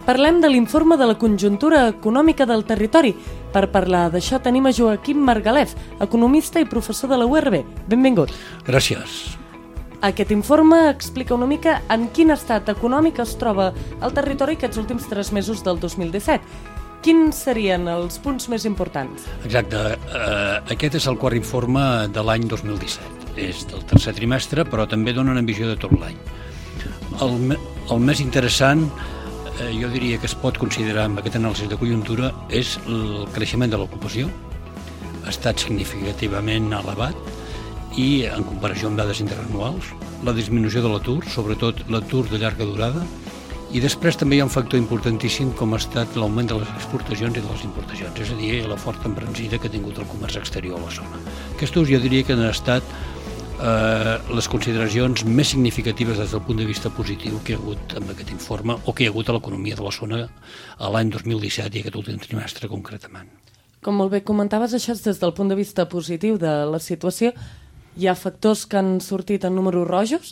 Parlem de l'informe de la conjuntura econòmica del territori. Per parlar d'això tenim a Joaquim Margalef, economista i professor de la URB. Benvingut. Gràcies. Aquest informe explica una mica en quin estat econòmic es troba el territori aquests últims 3 mesos del 2017. Quins serien els punts més importants? Exacte. Aquest és el quart informe de l'any 2017. És del tercer trimestre, però també dona una visió de tot l'any. El més interessant, jo diria que es pot considerar amb aquest anàlisi de conjuntura, és el creixement de l'ocupació. Ha estat significativament elevat i en comparació amb dades interanuals, la disminució de l'atur, sobretot l'atur de llarga durada, i després també hi ha un factor importantíssim com ha estat l'augment de les exportacions i de les importacions, és a dir, la forta embranzida que ha tingut el comerç exterior a la zona. Aquests jo diria que han estat les consideracions més significatives des del punt de vista positiu que hi ha hagut amb aquest informe o que hi ha hagut a l'economia de la zona a l'any 2017 i aquest últim trimestre concretament. Com molt bé comentaves, això és des del punt de vista positiu de la situació. Hi ha factors que han sortit en números rojos?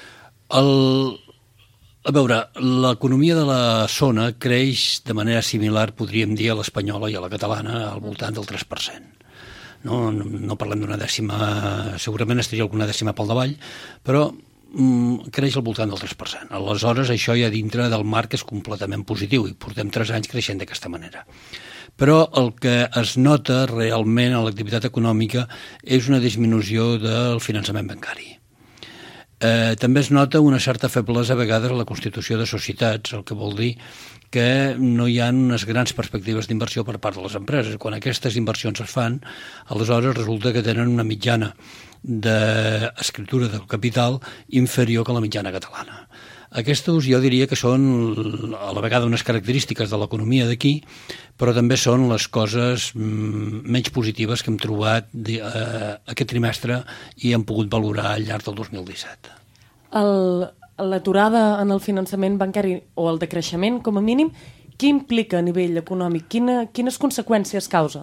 A veure, l'economia de la zona creix de manera similar, podríem dir, a l'espanyola i a la catalana, al voltant del 3%. No parlem d'una dècima, segurament estaria alguna dècima pel davall, però creix al voltant del 3%. Aleshores, això ja dintre del marc és completament positiu i portem 3 anys creixent d'aquesta manera. Però el que es nota realment a l'activitat econòmica és una disminució del finançament bancari. També es nota una certa feblesa a vegades a la constitució de societats, el que vol dir que no hi ha unes grans perspectives d'inversió per part de les empreses. Quan aquestes inversions es fan, aleshores resulta que tenen una mitjana d'escriptura del capital inferior que la mitjana catalana. Aquestes jo diria que són a la vegada unes característiques de l'economia d'aquí, però també són les coses menys positives que hem trobat aquest trimestre i hem pogut valorar al llarg del 2017. L'aturada en el finançament bancari o el decreixement, com a mínim, què implica a nivell econòmic? Quines conseqüències causa?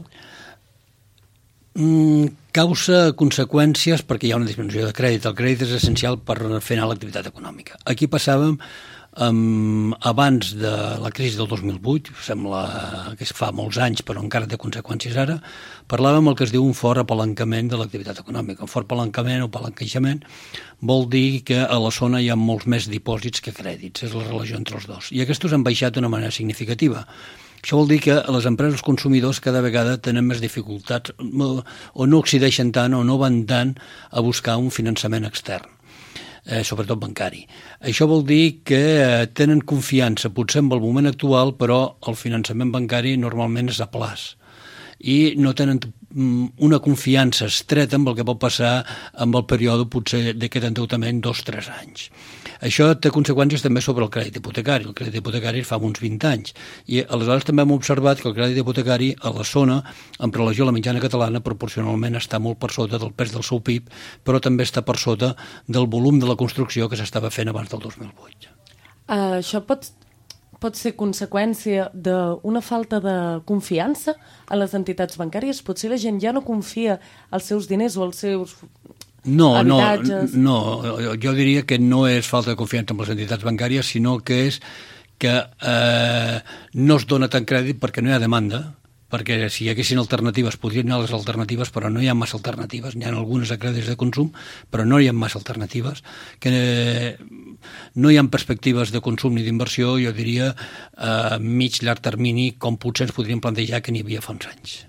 Causa conseqüències perquè hi ha una disminució de crèdit. El crèdit és essencial per fer anar l'activitat econòmica. Aquí passàvem abans de la crisi del 2008, sembla que fa molts anys però encara té conseqüències ara, parlàvem el que es diu un fort apalancament de l'activitat econòmica. Un fort apalancament o palanquejament vol dir que a la zona hi ha molts més dipòsits que crèdits, és la relació entre els dos. I aquests han baixat d'una manera significativa. Això vol dir que les empreses consumidors cada vegada tenen més dificultats o no accedeixen tant o no van tant a buscar un finançament extern, sobretot bancari. Això vol dir que tenen confiança, potser en el moment actual, però el finançament bancari normalment és a plaç i no tenen una confiança estreta amb el que pot passar amb el període potser d'aquest endeutament 2-3 anys. Això té conseqüències també sobre el crèdit hipotecari. El crèdit hipotecari fa uns 20 anys i aleshores també hem observat que el crèdit hipotecari a la zona, en relació a la mitjana catalana, proporcionalment està molt per sota del pes del seu PIB, però també està per sota del volum de la construcció que s'estava fent abans del 2008. Això pot ser conseqüència d'una falta de confiança a les entitats bancàries? Potser la gent ja no confia als seus diners o als seus habitatges? No, jo diria que no és falta de confiança en les entitats bancàries, sinó que és que no es dona tant crèdit perquè no hi ha demanda, perquè si hi haguessin alternatives podrien anar les alternatives, però no hi ha massa alternatives, n'hi ha algunes a crèdits de consum, però no hi ha massa alternatives, que no hi ha perspectives de consum ni d'inversió, jo diria a mig llarg termini, com potser ens podríem plantejar que n'hi havia fa uns anys.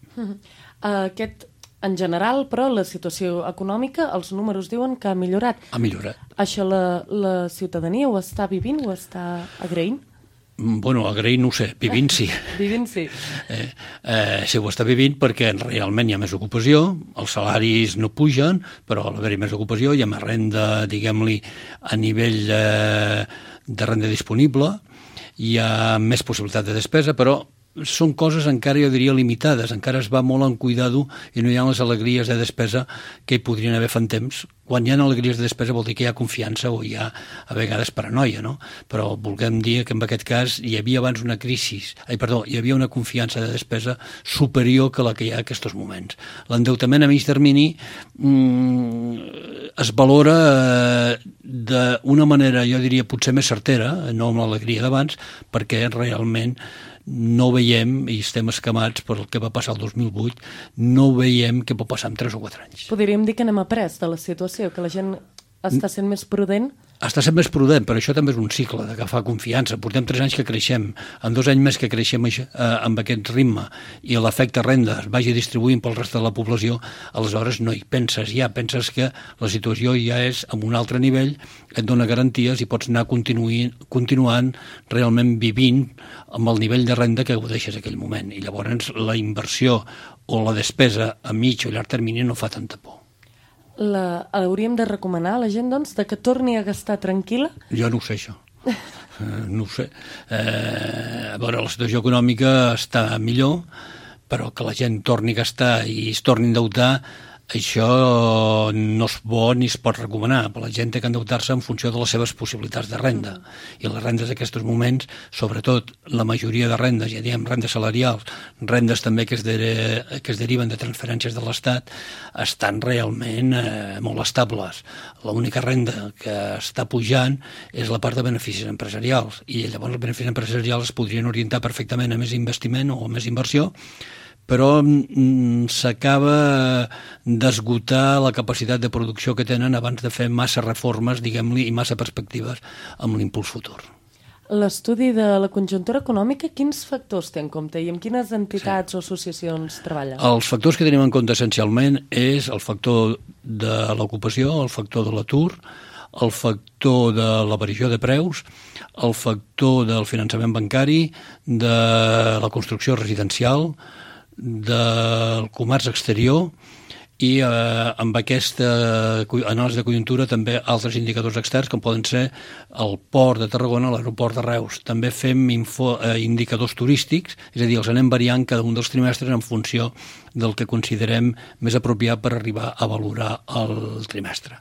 En general, però, la situació econòmica, els números diuen que ha millorat. Ha millorat. Això la ciutadania ho està vivint, ho està agraint? Bueno, agrair no ho sé, vivint sí. Vivint sí. Sí, ho està vivint perquè realment hi ha més ocupació, els salaris no pugen, però a l'haver-hi més ocupació hi ha més renda, diguem-li, a nivell de renda disponible, hi ha més possibilitat de despesa, però són coses encara, jo diria, limitades. Encara es va molt en cuidado i no hi ha les alegries de despesa que hi podrien haver fa un temps. Quan hi ha alegries de despesa vol dir que hi ha confiança o hi ha, a vegades, paranoia, no? Però volguem dir que en aquest cas hi havia abans una hi havia una confiança de despesa superior que la que hi ha en aquests moments. L'endeutament a mig termini es valora d'una manera, jo diria, potser més certera, no amb l'alegria d'abans, perquè realment no veiem, i estem escamats per el que va passar el 2008, no veiem què pot passar en 3 o 4 anys. Podríem dir que n'hem après de la situació, que la gent està sent més prudent? Està sent més prudent, però això també és un cicle d'agafar confiança. Portem 3 anys que creixem, en 2 anys més que creixem amb aquest ritme i l'efecte renda es vagi distribuint pel reste de la població, aleshores no hi penses ja, penses que la situació ja és en un altre nivell, et dona garanties i pots anar continuant realment vivint amb el nivell de renda que gaudeixes en aquell moment. I llavors la inversió o la despesa a mig o llarg termini no fa tanta por. Hauríem de recomanar a la gent, doncs, que torni a gastar tranquil·la? Jo no ho sé, això. No ho sé. A veure, la situació econòmica està millor, però que la gent torni a gastar i es torni a endeutar, això no és bo ni es pot recomanar. La gent té que endeutar-se en funció de les seves possibilitats de renda. I les rendes d'aquests moments, sobretot la majoria de rendes, ja diem rendes salarials, rendes també que es deriven de transferències de l'Estat, estan realment molt estables. L'única renda que està pujant és la part de beneficis empresarials. I llavors els beneficis empresarials es podrien orientar perfectament a més investiment o a més inversió, però s'acaba d'esgotar la capacitat de producció que tenen abans de fer massa reformes, diguem-li, i massa perspectives amb l'impuls futur. L'estudi de la conjuntura econòmica, quins factors té en compte i amb quines entitats o associacions treballa? Els factors que tenim en compte essencialment és el factor de l'ocupació, el factor de l'atur, el factor de l'aparició de preus, el factor del finançament bancari, de la construcció residencial, del comerç exterior i amb aquesta anàlisi de conjuntura també altres indicadors externs com poden ser el port de Tarragona, l'aeroport de Reus. També fem indicadors turístics, és a dir, els anem variant cada un dels trimestres en funció del que considerem més apropiat per arribar a valorar el trimestre.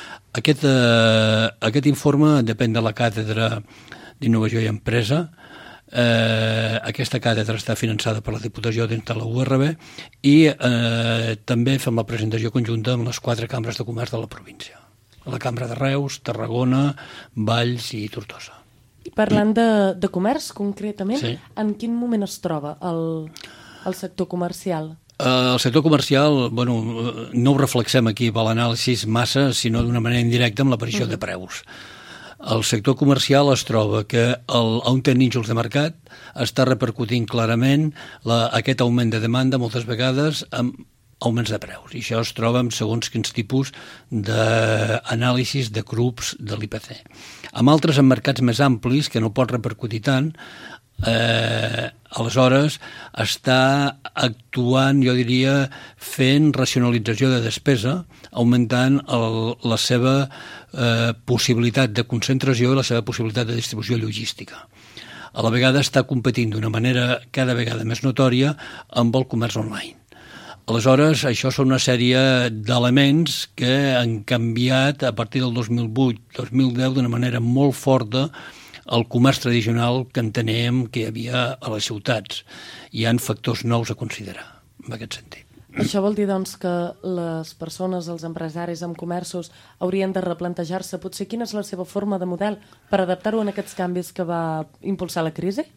Aquest informe depèn de la càtedra d'Innovació i Empresa. Aquesta càtedra està finançada per la Diputació dins de la URB i també fem la presentació conjunta amb les 4 cambres de comerç de la província. La Cambra de Reus, Tarragona, Valls i Tortosa. Parlant de comerç, concretament, sí. En quin moment es troba el sector comercial? El sector comercial, no ho reflexem aquí per l'anàlisi massa, sinó d'una manera indirecta amb l'aparició de preus. El sector comercial es troba que on té nínxols de mercat està repercutint clarament aquest augment de demanda moltes vegades amb augments de preus. I això es troba amb segons quins tipus d'anàlisis de grups de l'IPC. Amb altres en mercats més amplis que no pot repercutir tant, aleshores està actuant, jo diria, fent racionalització de despesa, augmentant la seva possibilitat de concentració i la seva possibilitat de distribució logística. A la vegada està competint d'una manera cada vegada més notòria amb el comerç online. Aleshores, això són una sèrie d'elements que han canviat a partir del 2008-2010 d'una manera molt forta el comerç tradicional que entenem que hi havia a les ciutats. Hi ha factors nous a considerar, en aquest sentit. Això vol dir, doncs, que les persones, els empresaris amb comerços haurien de replantejar-se potser quina és la seva forma de model per adaptar-ho a aquests canvis que va impulsar la crisi?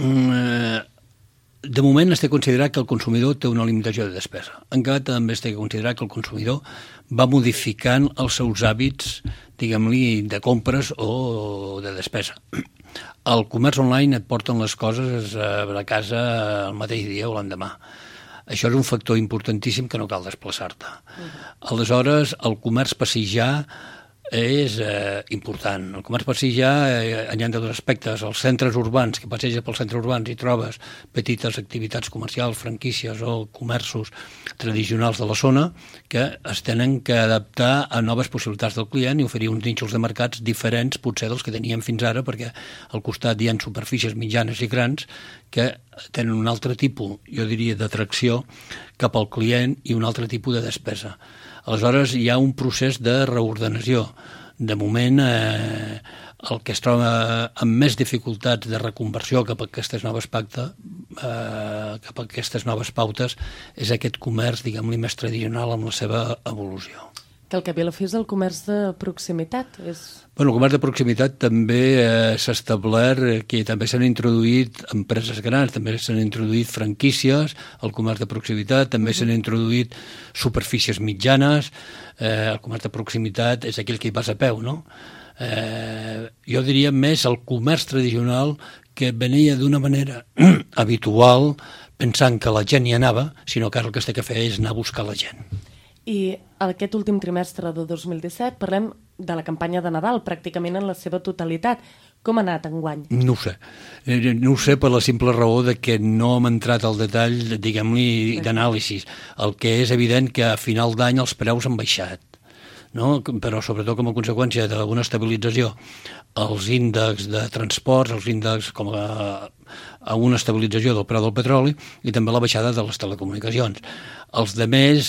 De moment es té considerat que el consumidor té una limitació de despesa. Encara també es té considerat que el consumidor va modificant els seus hàbits, diguem-li, de compres o de despesa. El comerç online et porten les coses a casa el mateix dia o l'endemà. Això és un factor importantíssim que no cal desplaçar-te. Aleshores, el comerç passejar és important. El comerç passejar hi ha dos aspectes. Els centres urbans, que passeges pels centres urbans i trobes petites activitats comercials, franquícies o comerços tradicionals de la zona que es tenen que adaptar a noves possibilitats del client i oferir uns nínxols de mercats diferents potser dels que teníem fins ara, perquè al costat hi ha superfícies mitjanes i grans que tenen un altre tipus, jo diria, d'atracció cap al client i un altre tipus de despesa. Aleshores, hi ha un procés de reordenació. De moment, el que es troba amb més dificultats de reconversió cap a aquestes noves pautes és aquest comerç, diguem-li, més tradicional amb la seva evolució. Que el que ve a la fi és el comerç de proximitat. Bueno, el comerç de proximitat també s'ha establert que també s'han introduït empreses grans, també s'han introduït franquícies al comerç de proximitat, també s'han introduït superfícies mitjanes. El comerç de proximitat és aquell que hi vas a peu, no? Jo diria més el comerç tradicional que venia d'una manera habitual, pensant que la gent hi anava, sinó que ara el que es té que fer és anar a buscar la gent. I aquest últim trimestre de 2017 parlem de la campanya de Nadal, pràcticament en la seva totalitat. Com ha anat enguany? No ho sé. No ho sé per la simple raó de que no hem entrat al detall, diguem-li, d'anàlisis. El que és evident que a final d'any els preus han baixat, no? Però sobretot com a conseqüència d'una estabilització els índexs de transports, els índexs com a una estabilització del preu del petroli i també la baixada de les telecomunicacions. Els demés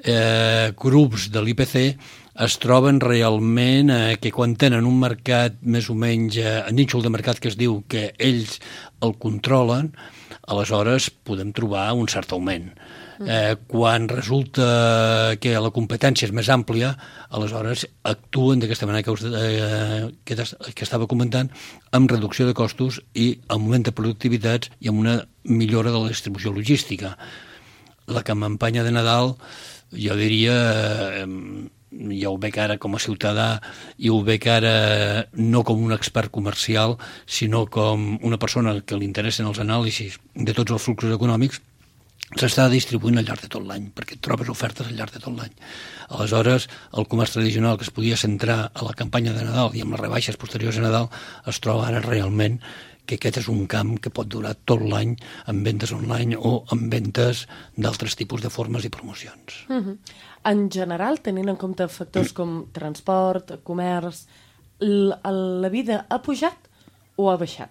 grups de l'IPC es troben realment que quan tenen un mercat més o menys nínxol de mercat que es diu que ells el controlen, aleshores podem trobar un cert augment. Quan resulta que la competència és més àmplia, aleshores actuen d'aquesta manera que estava comentant, amb reducció de costos i augment de productivitats i amb una millora de la distribució logística. La campanya de Nadal, jo diria, jo ho veig ara com a ciutadà i ho veig ara no com un expert comercial, sinó com una persona que li interessen els anàlisis de tots els fluxos econòmics, s'està distribuint al llarg de tot l'any, perquè trobes ofertes al llarg de tot l'any. Aleshores, el comerç tradicional que es podia centrar a la campanya de Nadal i amb les rebaixes posteriors a Nadal es troba ara realment que aquest és un camp que pot durar tot l'any amb ventes online o amb ventes d'altres tipus de formes i promocions. En general, tenint en compte factors com transport, comerç, la vida ha pujat o ha baixat?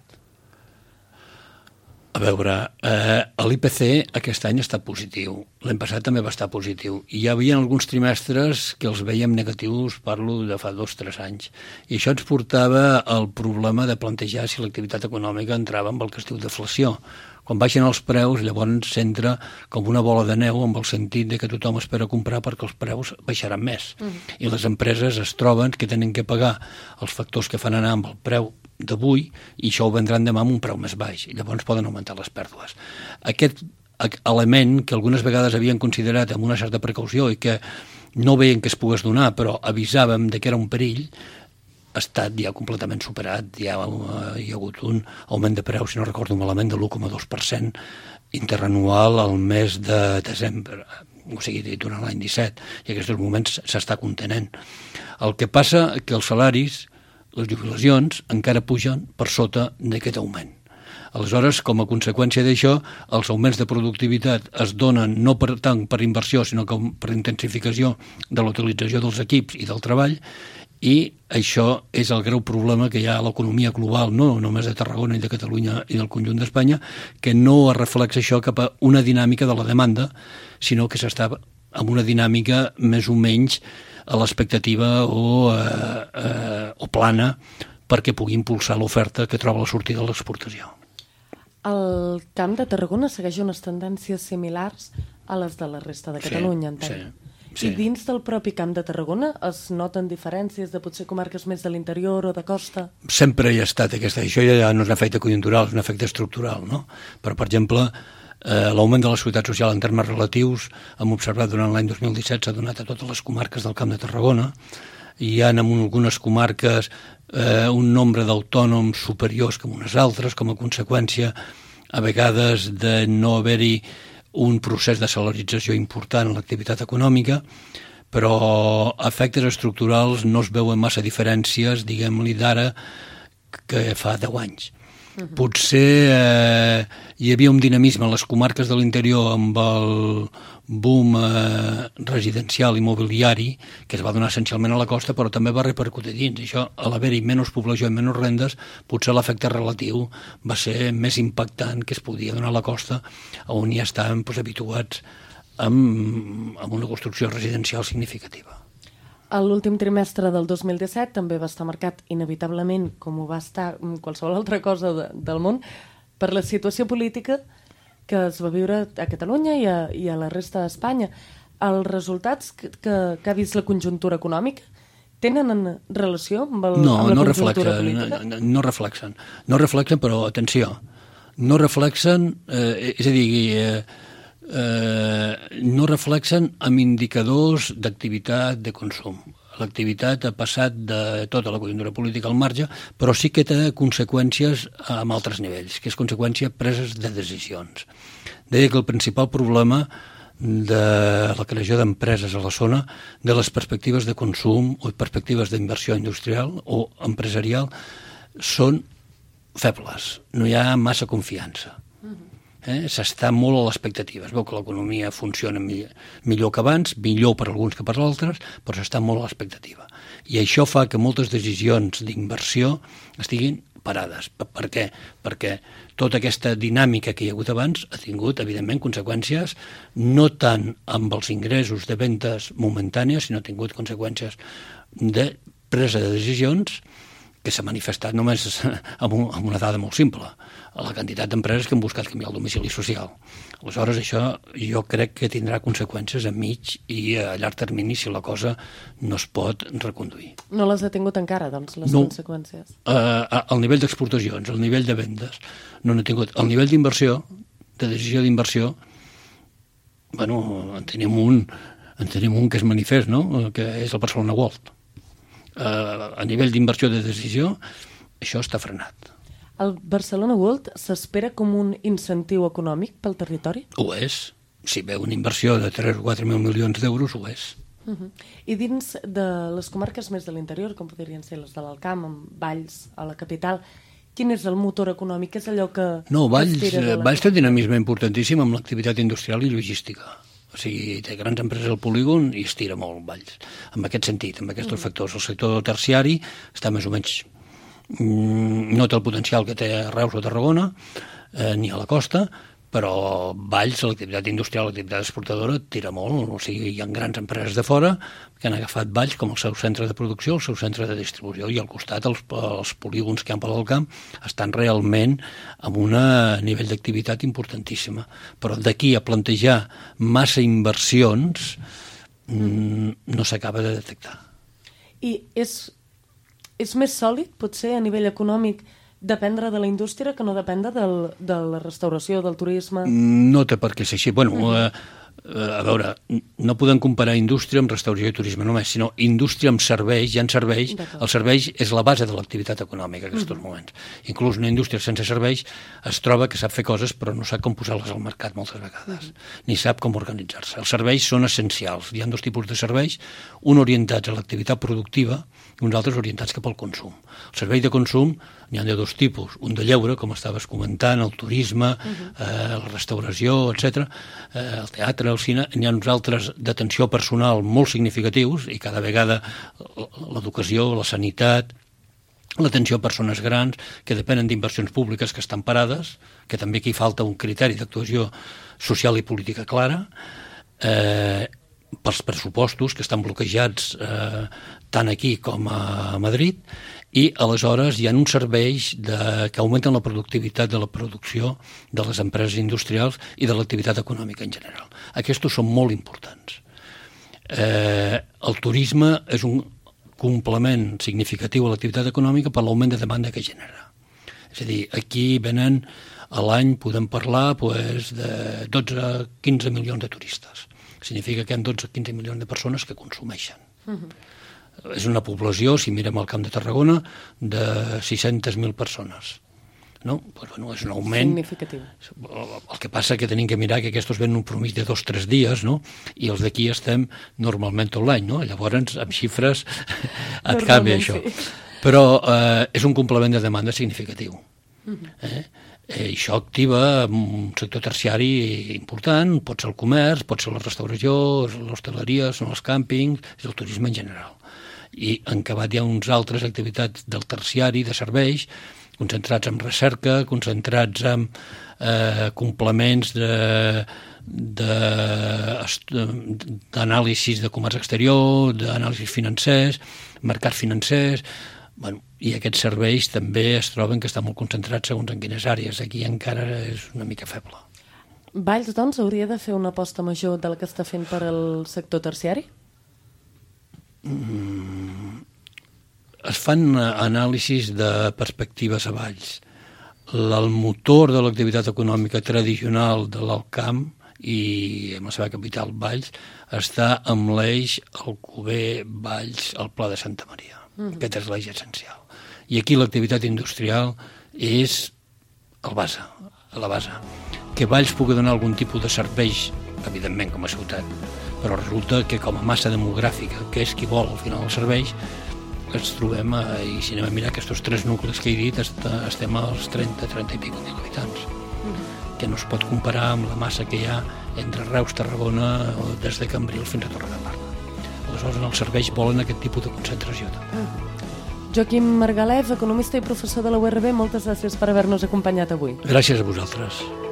A veure, l'IPC aquest any està positiu. L'any passat també va estar positiu. I hi havia alguns trimestres que els veiem negatius, parlo de fa 2 o 3 anys. I això ens portava al problema de plantejar si l'activitat econòmica entrava amb el que es diu deflació. Quan baixen els preus, llavors s'entra com una bola de neu amb el sentit de que tothom espera comprar perquè els preus baixaran més. I les empreses es troben que tenen que pagar els factors que fan anar amb el preu d'avui i això ho vendran demà amb un preu més baix i llavors poden augmentar les pèrdues. Aquest element que algunes vegades havien considerat amb una certa precaució i que no veien que es pogués donar però avisàvem de que era un perill ha estat ja completament superat. Hi ha hagut un augment de preus, si no recordo malament, de l'1,2% interanual al mes de desembre, o sigui, durant l'any 17, i en aquests moments s'està contenent. El que passa que els salaris, les jubilacions, encara pugen per sota d'aquest augment. Aleshores, com a conseqüència d'això, els augments de productivitat es donen no tant per inversió, sinó com per intensificació de la utilització dels equips i del treball, i això és el greu problema que hi ha a l'economia global, no només de Tarragona i de Catalunya i del conjunt d'Espanya, que no es reflexa això cap a una dinàmica de la demanda, sinó que s'està amb una dinàmica més o menys a l'expectativa o plana perquè pugui impulsar l'oferta que troba la sortida de l'exportació. El Camp de Tarragona segueix unes tendències similars a les de la resta de Catalunya, entenc. Sí. I dins del propi Camp de Tarragona es noten diferències de potser comarques més de l'interior o de costa? Sempre hi ha estat aquesta. Això ja no és un efecte conjuntural, és un efecte estructural, no? Però, per exemple, l'augment de la seguretat social en termes relatius hem observat durant l'any 2017 s'ha donat a totes les comarques del Camp de Tarragona. Hi ha en algunes comarques un nombre d'autònoms superiors que en unes altres, com a conseqüència a vegades de no haver-hi un procés de salarització important en l'activitat econòmica, però a efectes estructurals no es veuen massa diferències, diguem-li, d'ara que fa 10 anys. Potser hi havia un dinamisme a les comarques de l'interior amb el boom residencial immobiliari que es va donar essencialment a la costa, però també va repercutir dins. Això, a l'haver-hi menys població i menys rendes, potser l'efecte relatiu va ser més impactant que es podia donar a la costa, on ja estàvem habituats amb una construcció residencial significativa. L'últim trimestre del 2017 també va estar marcat inevitablement, com ho va estar qualsevol altra cosa del món, per la situació política que es va viure a Catalunya i a la resta d'Espanya. Els resultats que ha vist la conjuntura econòmica tenen relació amb la conjuntura política? No reflexen. No reflexen, però atenció, no reflexen, és a dir, no reflexen amb indicadors d'activitat de consum. L'activitat ha passat de tota la conjuntura política al marge, però sí que té conseqüències amb altres nivells, que és conseqüència preses de decisions. Deia que el principal problema de la creació d'empreses a la zona, de les perspectives de consum o perspectives d'inversió industrial o empresarial, són febles. No hi ha massa confiança. S'està molt a l'expectativa. Es veu que l'economia funciona millor que abans, millor per alguns que per altres, però s'està molt a l'expectativa. I això fa que moltes decisions d'inversió estiguin parades. Per què? Perquè tota aquesta dinàmica que hi ha hagut abans ha tingut, evidentment, conseqüències no tant amb els ingressos de ventes momentànies, sinó ha tingut conseqüències de presa de decisions que s'ha manifestat només amb una dada molt simple, la quantitat d'empreses que han buscat canviar el domicili social. Aleshores, això jo crec que tindrà conseqüències a mig i a llarg termini si la cosa no es pot reconduir. No les ha tingut encara, doncs, les conseqüències? El nivell d'exportacions, el nivell de vendes, no n'ha tingut. El nivell d'inversió, de decisió d'inversió, bueno, en tenim un que és manifest, no?, que és el Barcelona World. A nivell d'inversió de decisió, això està frenat. El Barcelona World s'espera com un incentiu econòmic pel territori? Ho és. Si ve una inversió de 3 o 4.000 milions d'euros, ho és. I dins de les comarques més de l'interior, com podrien ser les de l'Alcamp, amb Valls, a la capital, quin és el motor econòmic? És allò que... No, Valls té dinamisme importantíssim amb l'activitat industrial i logística. O sigui, té grans empreses al polígon i estira molt Valls. En aquest sentit, amb aquests factors. El sector terciari està més o menys... no té el potencial que té Reus o Tarragona, ni a la costa, però Valls, l'activitat industrial, l'activitat exportadora, tira molt. O sigui, hi ha grans empreses de fora que han agafat Valls com el seu centre de producció, el seu centre de distribució, i al costat els polígons que hi ha per l'Alcamp estan realment amb un nivell d'activitat importantíssima. Però d'aquí a plantejar massa inversions no s'acaba de detectar. I és més sòlid, potser, a nivell econòmic, dependre de la indústria que no dependre de la restauració, del turisme? No té per què ser així. Bueno, a veure, no podem comparar indústria amb restauració i turisme només, sinó indústria amb serveis, hi ha serveis, els serveis és la base de l'activitat econòmica en aquests moments. Inclús una indústria sense serveis es troba que sap fer coses però no sap com posar-les al mercat moltes vegades, ni sap com organitzar-se. Els serveis són essencials, hi ha dos tipus de serveis, un orientats a l'activitat productiva i uns altres orientats cap al consum. El servei de consum n'hi ha de dos tipus, un de lleure, com estaves comentant, el turisme, la restauració, etc., el teatre, el cine, n'hi ha uns altres d'atenció personal molt significatius i cada vegada l'educació, la sanitat, l'atenció a persones grans que depenen d'inversions públiques que estan parades, que també aquí falta un criteri d'actuació social i política clara, pels pressupostos que estan bloquejats tant aquí com a Madrid, i aleshores hi ha uns serveis que augmenten la productivitat de la producció de les empreses industrials i de l'activitat econòmica en general. Aquests són molt importants. El turisme és un complement significatiu a l'activitat econòmica per l'augment de demanda que genera. És a dir, aquí venen a l'any, podem parlar de 12 a 15 milions de turistes. Significa que hi ha 12 a 15 milions de persones que consumeixen. És una població, si mirem el Camp de Tarragona, de 600.000 persones. No? Pues, bueno, és un augment significatiu. El que passa que tenim que mirar que aquests venen un promís de 2 o 3 dies, no? I els d'aquí estem normalment tot l'any, no? Llavors amb xifres et canvia això. Sí. Però és un complement de demanda significatiu. I això activa un sector terciari important, pot ser el comerç, pot ser la restauració, l'hostaleria, són els càmpings, és el turisme en general. I en acabat hi ha uns altres activitats del terciari, de serveis, concentrats en recerca, concentrats en complements d'anàlisis de comerç exterior, d'anàlisis financers, mercats financers. I aquests serveis també es troben que estan molt concentrats segons en quines àrees. Aquí encara és una mica feble. Valls, doncs, hauria de fer una aposta major del que està fent per al sector terciari? Es fan anàlisis de perspectives a Valls. El motor de l'activitat econòmica tradicional de l'Alt Camp i amb la seva capital, Valls, està amb l'eix Alcover, Valls, el Pla de Santa Maria. Aquest és l'eix essencial. I aquí l'activitat industrial és la base. Que Valls pugui donar algun tipus de serveis, evidentment com a ciutat, però resulta que com a massa demogràfica, que és qui vol al final els serveis, ens trobem, i si anem a mirar aquests 3 nuclis que he dit, estem als 30 i pico mil habitants, que no es pot comparar amb la massa que hi ha entre Reus, Tarragona, o des de Cambrils fins a Torredembarra. Aleshores, els serveis volen aquest tipus de concentració. Joaquim Margalef, economista i professor de la URB, moltes gràcies per haver-nos acompanyat avui. Gràcies a vosaltres.